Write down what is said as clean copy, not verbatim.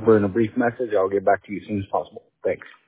number and a brief message. I'll get back to you as soon as possible. Thanks.